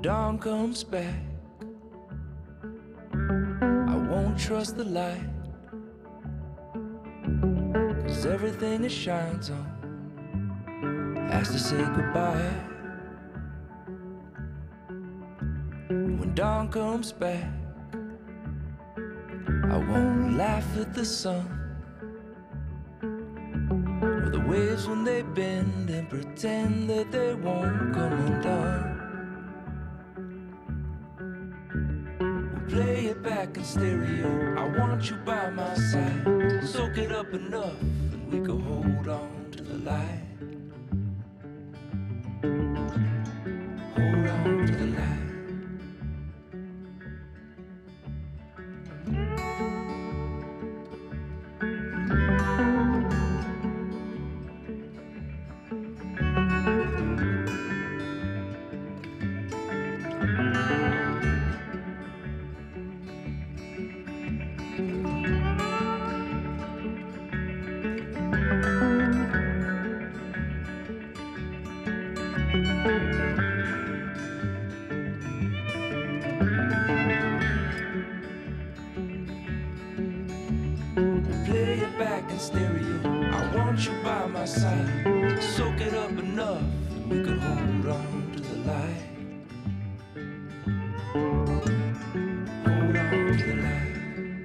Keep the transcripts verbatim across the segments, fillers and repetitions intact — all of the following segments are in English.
dawn comes back, I won't trust the light, 'cause everything it shines on has to say goodbye. When dawn comes back, I won't laugh at the sun or the waves when they bend and pretend that they won't come undone. We'll play it back in stereo, I want you by my side. Soak it up enough and we can hold on to the light. Hold on to the light. Play it back in stereo, I want you by my side. Soak it up enough and we can hold on to the light. Hold on to the light.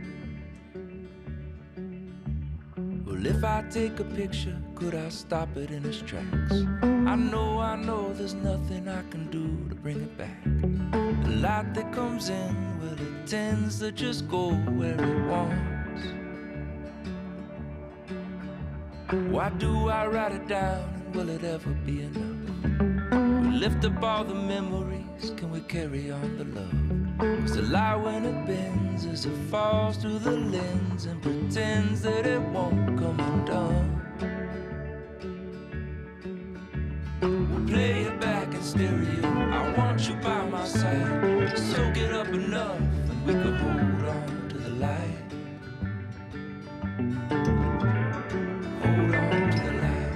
Well, if I take a picture, could I stop it in its tracks? I know, I know there's nothing I can do to bring it back. The light that comes in, well, it tends to just go where it wants. Why do I write it down, and will it ever be enough? We lift up all the memories, can we carry on the love? 'Cause the light when it bends as it falls through the lens and pretends that it won't come undone. We'll play it back in stereo, I want you by my side. Soak it up enough and we can hold on to the light. Hold on to the light.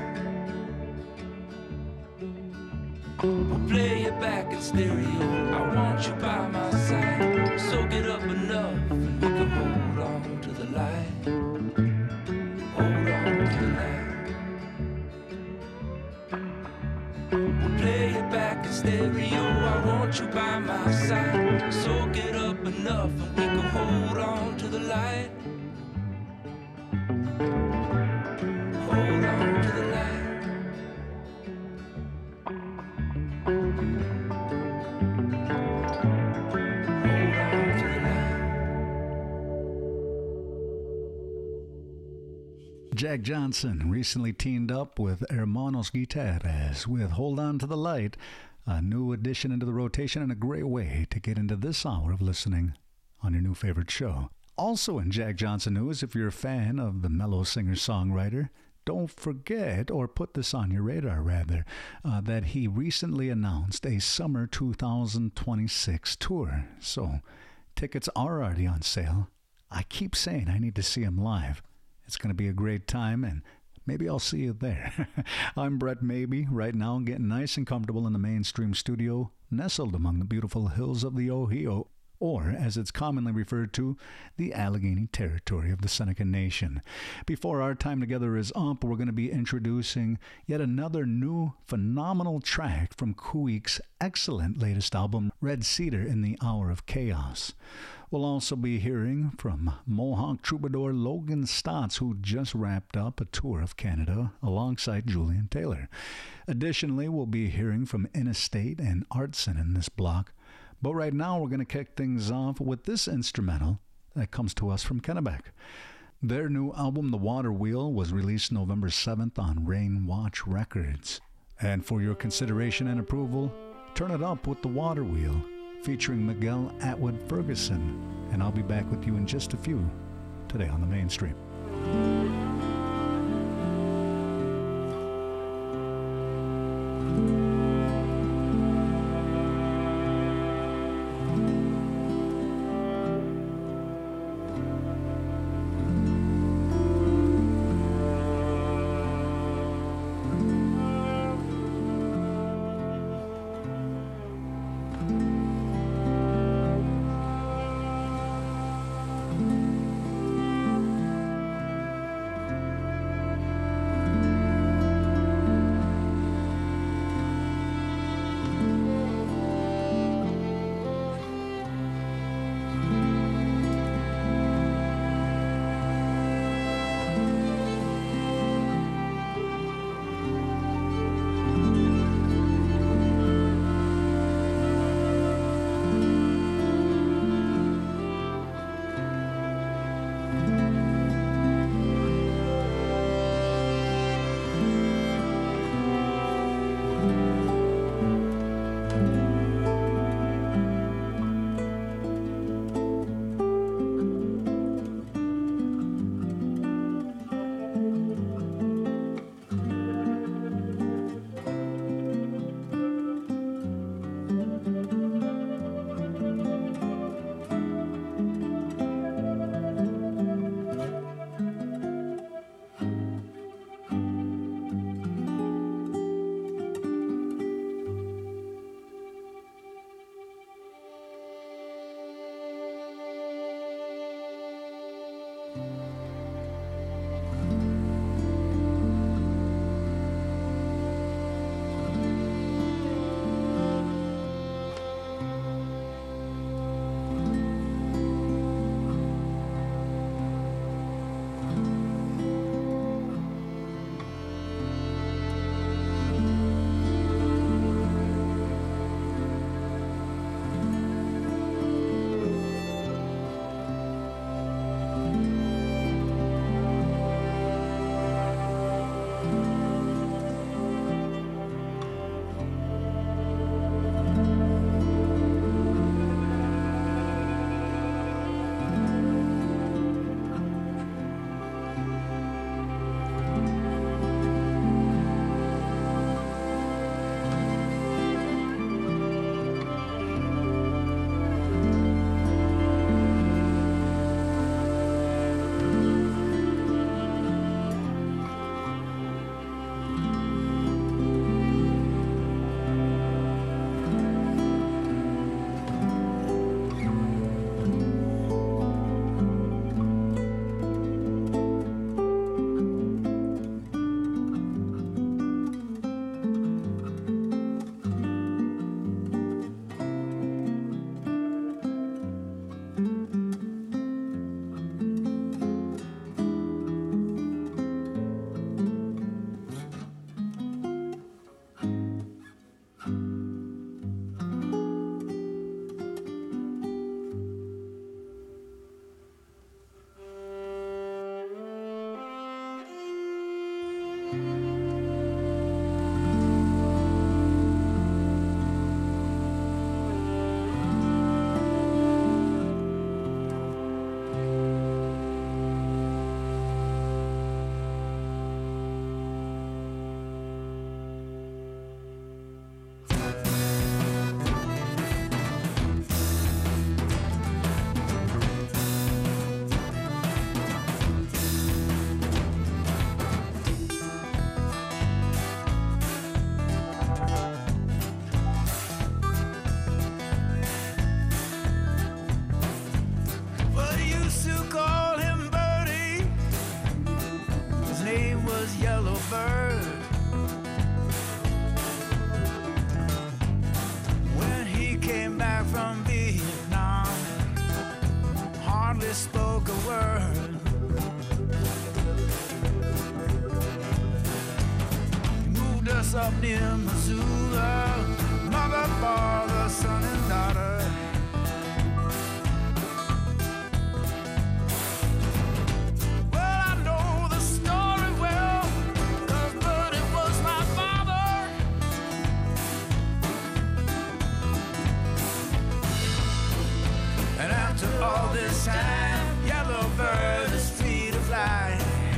We'll play it back in stereo, I want you by my side. Soak it up enough and we can hold on to the light. Hold on to the light. We'll play it back in stereo, I want you by my side. Soak it up enough and we can hold on to the light. Hold on to the light. Hold on to the light. Jack Johnson recently teamed up with Hermanos Guitarras with Hold On to the Light, a new addition into the rotation and a great way to get into this hour of listening on your new favorite show. Also in Jack Johnson news, if you're a fan of the mellow singer-songwriter, don't forget, or put this on your radar rather, uh, that he recently announced a summer two thousand twenty-six tour. So tickets are already on sale. I keep saying I need to see him live. It's going to be a great time, and maybe I'll see you there. I'm Brett Maybe, right now getting nice and comfortable in the Mainstream studio, nestled among the beautiful hills of the Ohio, or, as it's commonly referred to, the Allegheny Territory of the Seneca Nation. Before our time together is up, we're going to be introducing yet another new, phenomenal track from Kuik's excellent latest album, Red Cedar in the Hour of Chaos. We'll also be hearing from Mohawk troubadour Logan Stotts, who just wrapped up a tour of Canada alongside Julian Taylor. Additionally, we'll be hearing from Inestate and Artson in this block. But right now, we're going to kick things off with this instrumental that comes to us from Kennebec. Their new album, The Water Wheel, was released November seventh on Rain Watch Records. And for your consideration and approval, turn it up with The Water Wheel, featuring Miguel Atwood Ferguson. And I'll be back with you in just a few today on the Mainstream. Thank you. hardly spoke a word. He moved us up near Missoula, mother, father, son, and daughter. All this time, yellow bird is free to fly.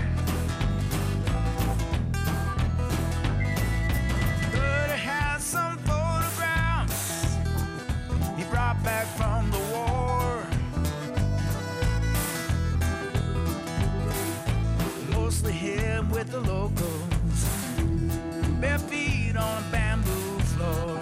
But he had some photographs he brought back from the war. Mostly him with the locals, bare feet on a bamboo floor.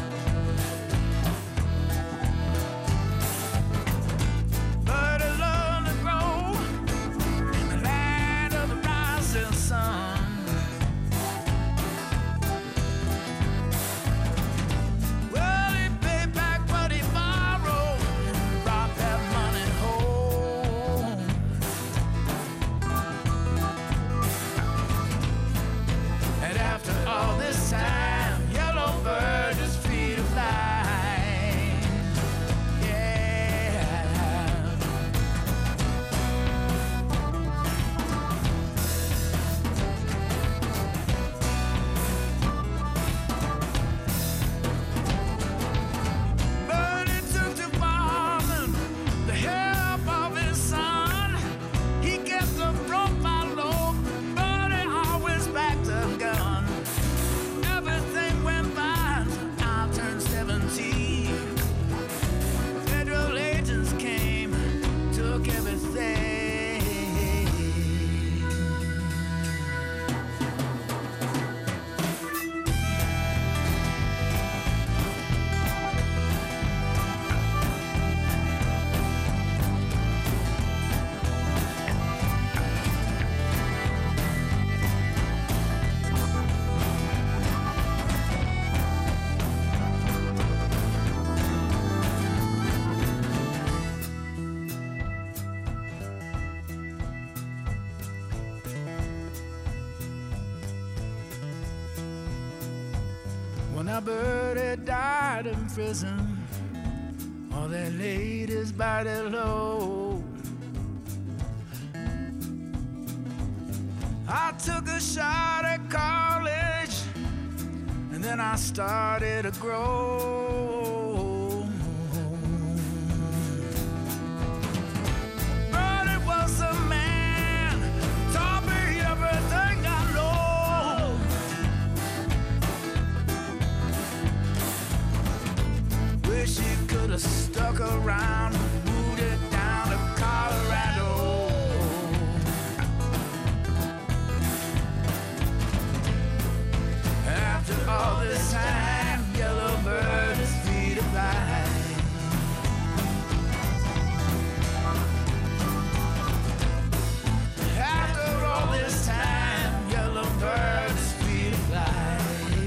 When a birdie died in prison, all they laid his body low. I took a shot at college, and then I started to grow. But it was a man who taught me everything I know. Wish he could have stuck around, moved it down to Colorado. After all this time, yellow bird is free to fly. After all this time, yellow bird is free to fly.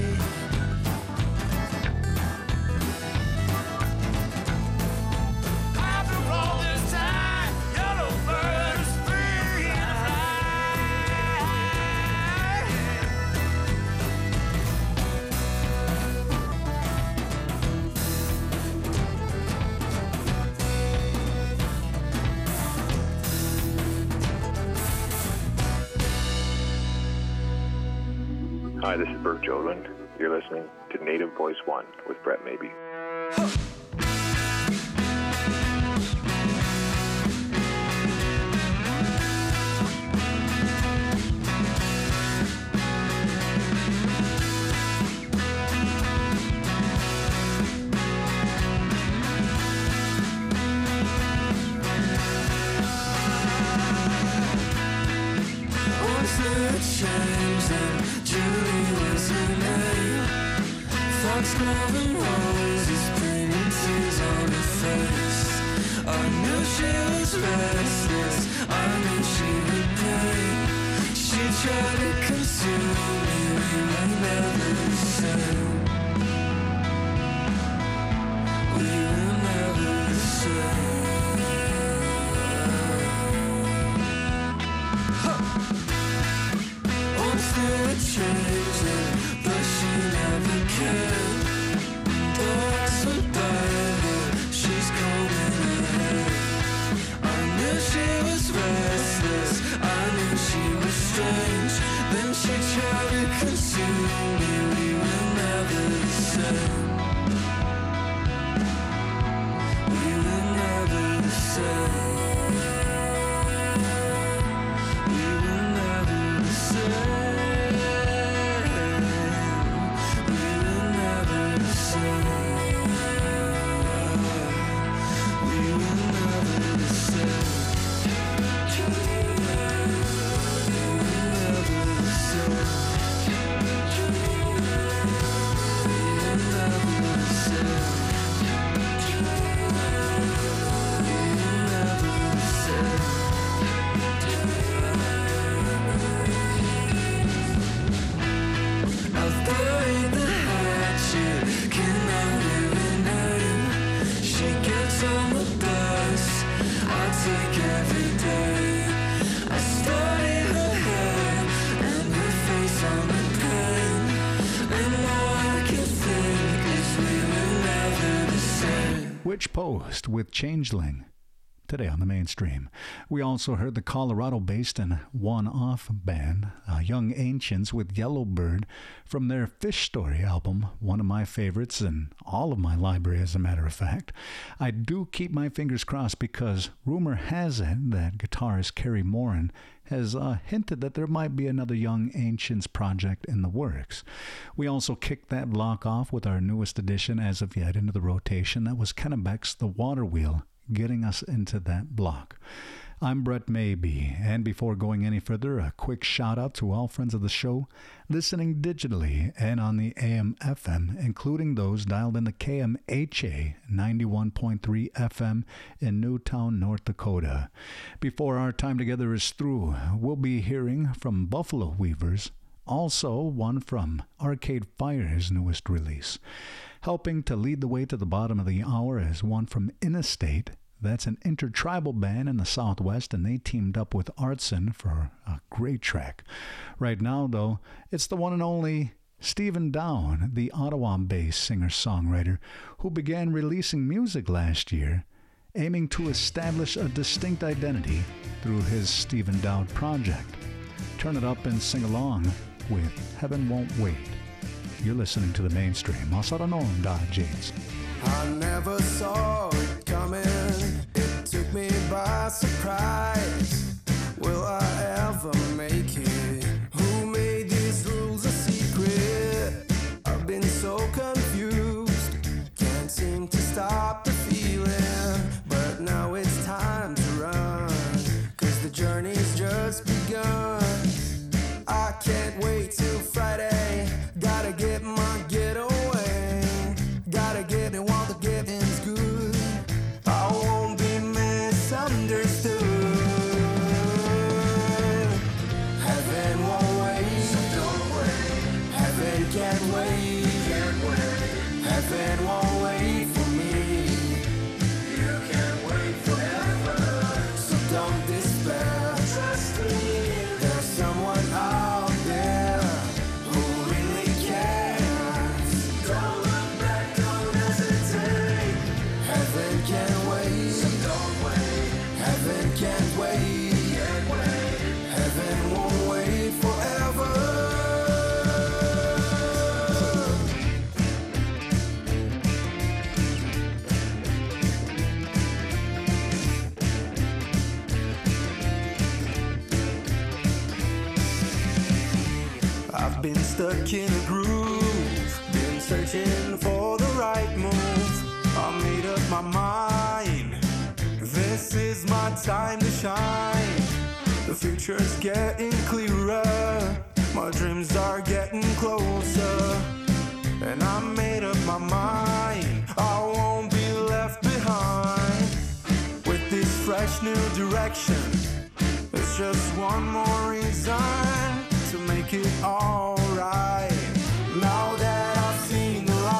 After all this time, yellow bird is free to Hi, this is Bert Joland. You're listening to Native Voice One with Brett Maybe. Huh. James and Julie was her name. Foxglove roses, bringing tears on her face. I knew she was restless, I knew she would break. She tried to consume me, we were never the same. We were never the same. place on the bus I take every day. I study her hair and her face on the pen, and all I can think is we will never be same. Witch Post with Changeling. Today on the mainstream, we also heard the Colorado-based and one-off band, uh, Young Ancients with Yellowbird, from their Fish Story album, one of my favorites in all of my library, as a matter of fact. I do keep my fingers crossed because rumor has it that guitarist Kerry Moran has uh, hinted that there might be another Young Ancients project in the works. We also kicked that block off with our newest addition as of yet into the rotation. That was Kennebeck's The Water Wheel, getting us into that block. I'm Brett Maybe, and before going any further, a quick shout out to all friends of the show listening digitally and on the A M F M, including those dialed in the K M H A ninety-one point three F M in Newtown, North Dakota. Before our time together is through, we'll be hearing from Buffalo Weavers, also one from Arcade Fire's newest release. Helping to lead the way to the bottom of the hour is one from Innestate. That's an intertribal band in the Southwest, and they teamed up with Artson for a great track. Right now, though, it's the one and only Stephen Dowd, the Ottawa-based singer-songwriter, who began releasing music last year, aiming to establish a distinct identity through his Stephen Dowd project. Turn it up and sing along with Heaven Won't Wait. You're listening to the mainstream. Masaranon da James. I never saw it coming. It took me by surprise. Will I ever make it? Who made these rules a secret? I've been so confused. Can't seem to stop the feeling. But now it's time to run, 'cause the journey's just begun. I can't wait till Friday. Gotta get my getaway. Gotta get it while the getting's good. I won't be misunderstood. Heaven won't wait, so don't wait. Heaven can't wait, can't wait. Heaven won't wait for me. You can't wait forever, so don't despair. Trust me, there's someone out there who really cares. Don't look back, don't hesitate. Heaven can't wait, so don't wait. Heaven can't wait, can't wait. Heaven won't wait forever. I've been stuck in a groove, been searching for the right move. I made up my mind, this is my time to shine. The future's getting clearer, my dreams are getting closer. And I made up my mind, I won't be left behind. With this fresh new direction, it's just one more reason to make it alright. Now that I've seen the light,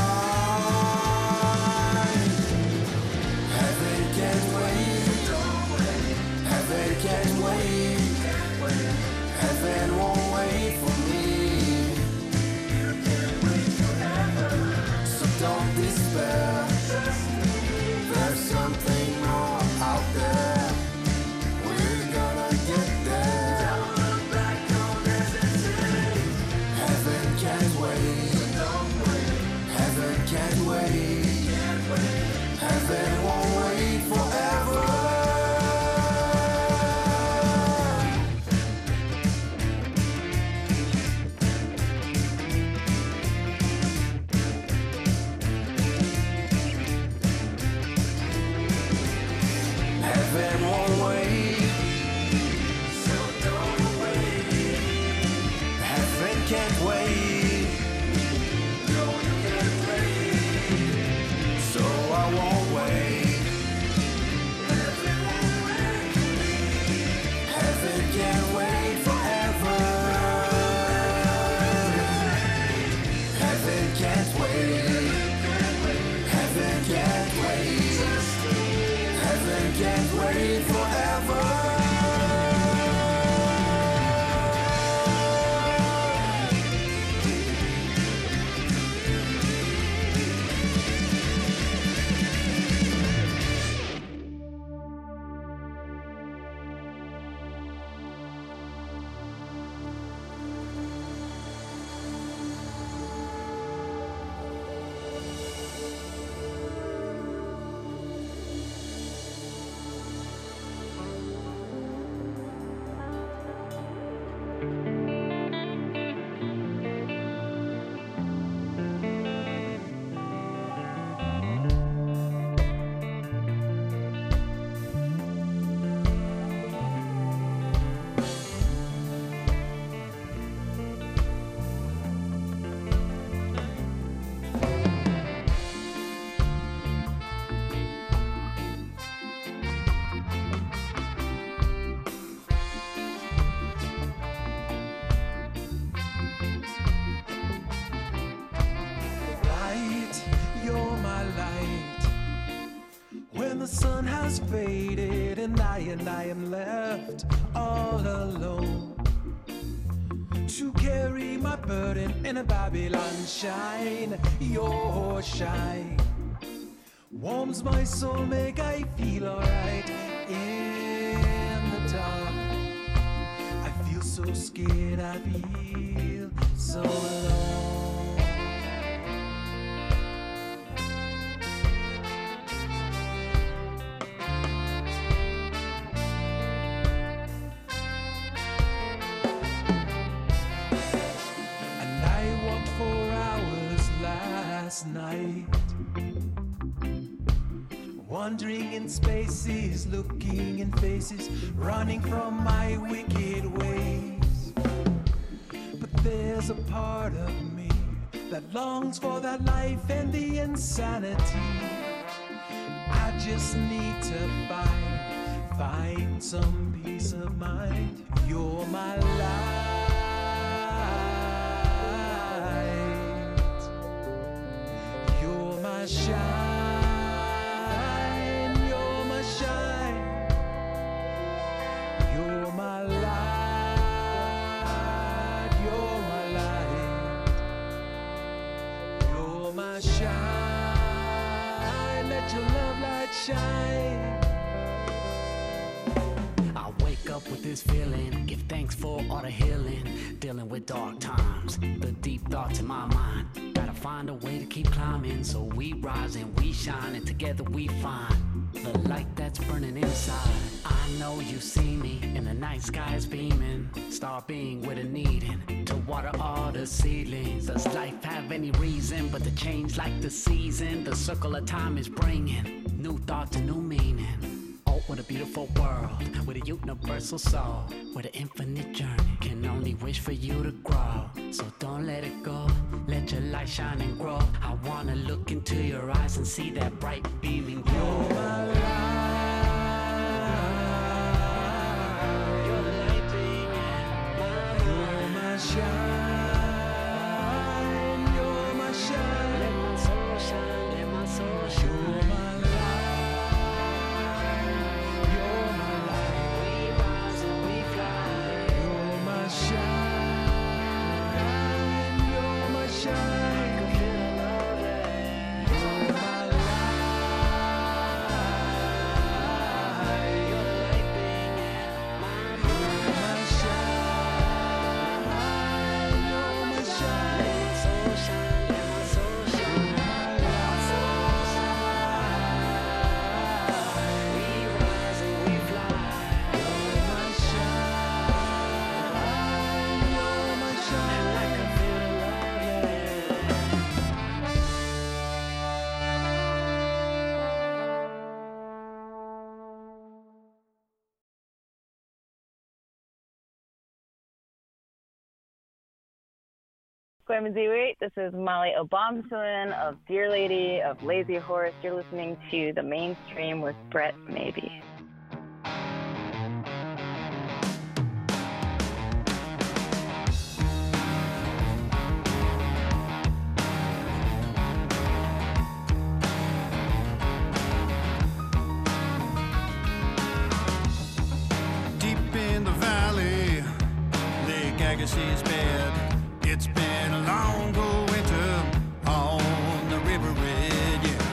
heaven can't wait, don't wait. Heaven can't wait, can't wait. Heaven won't wait for me. You can't wait forever, so don't despair. There's something more out there. We're gonna get there. Don't look back, don't hesitate. Nothing can wait forever. Faded and I and I am left all alone to carry my burden in a Babylon shine. Your shine warms my soul, make I feel alright in the dark. I feel so scared, I feel so alone. Night, wandering in spaces, looking in faces, running from my wicked ways. But there's a part of me that longs for that life and the insanity. I just need to find, find some peace of mind. You're my life. Shine, you're my shine, you're my light, you're my light, you're my shine, let your love light shine. I wake up with this feeling, give thanks for all the healing, dealing with dark times, the deep thoughts in my mind. Gotta find a way to keep climbing, so we rise and we shine, and together we find the light that's burning inside. I know you see me, and the night sky is beaming, star being with a needing to water all the seedlings. Does life have any reason but to change like the season? The circle of time is bringing new thoughts and new meaning. Oh, what a beautiful world, with a universal soul, with an infinite journey. Can only wish for you to grow, so don't let it go. Let your light shine and grow. I wanna look into your eyes and see that bright beaming glow. You're my light. You're the light beaming. You're my shine. You're my shine. Let my soul shine. Let my soul shine. You're my Kwemaziwi. This is Molly Obamswin of Dear Lady of Lazy Horse. You're listening to The Mainstream with Brett Maybe. legacy's bed. It's been a long cold winter on the River Red, yeah.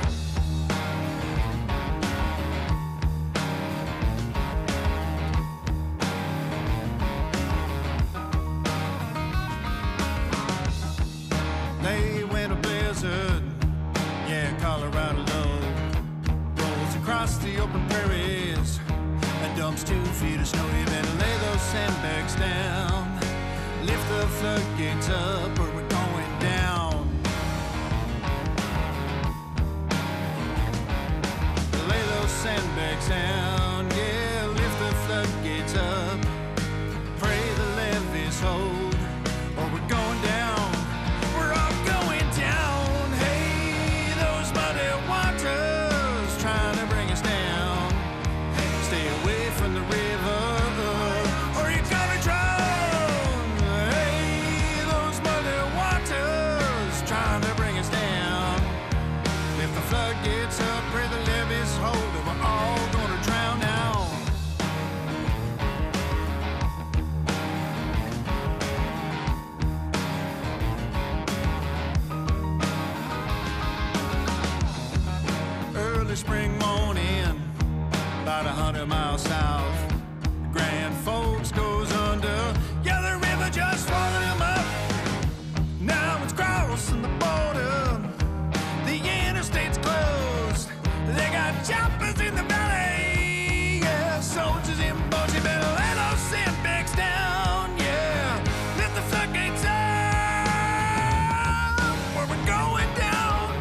They went a blizzard, yeah, Colorado low. Rolls across the open prairies and dumps two feet of snow. You better lay those sandbags down, lift the floodgates up, or we're going down. Lay those sandbags down, yeah, lift the floodgates up. Pray the levees hold, or we're going down. We're all going down. Hey, those muddy waters trying to bring us down. Stay away from the river, or you're gonna drown. Hey, those muddy waters trying to bring us down. Lift the floodgates up, pray the levees hold, or we're all gonna drown now. Early spring morning, about a hundred miles south, Grand Forks goes under. Yeah, the river just swallowed him up. Now it's crossing the border. The interstate's closed. They got choppers in the valley. Yeah, soldiers in boats. You better lay those sandbags down. Yeah, lift the floodgates up, or we're going down.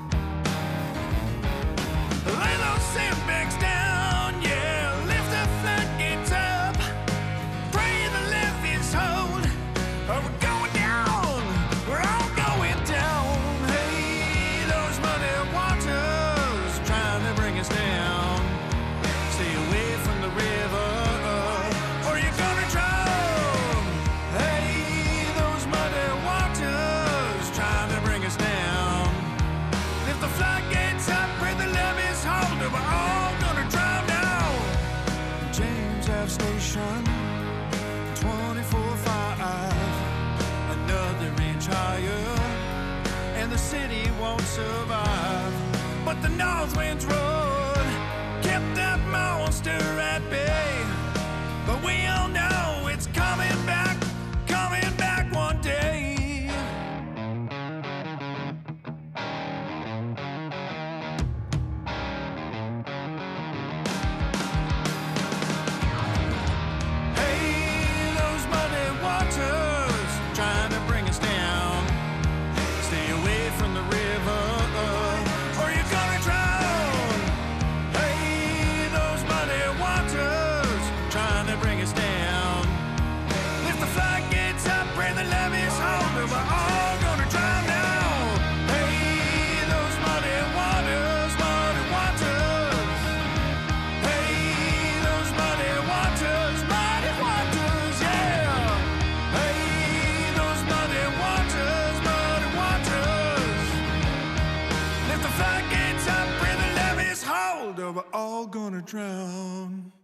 Lay those sandbags down, yeah, lift the floodgates up. Pray the levees hold, or we're going down. We're all going down. Hey, those muddy waters trying to bring us down. Stay away from the river, or you're gonna drown. Hey, those muddy waters trying to bring us down. Lift the floodgates up, pray the levees hold, or we're all gonna drown now. James Ave Station, twenty-four five, another inch higher, and the city won't survive. But the North Winds Road kept that monster at bay. But we all know it's coming back, coming back one day. Hey, those muddy waters trying to bring us down. Stay away from the river, or you're gonna drown. Hey, those muddy waters trying to bring us down. Lift the floodgates up, pray the levees hold, or we're all gonna drown now. Hey, those muddy waters, muddy waters. Hey, those muddy waters, muddy waters, yeah. Hey, those muddy waters, muddy waters. Lift the floodgates up, pray the levees hold, or we're all gonna drown.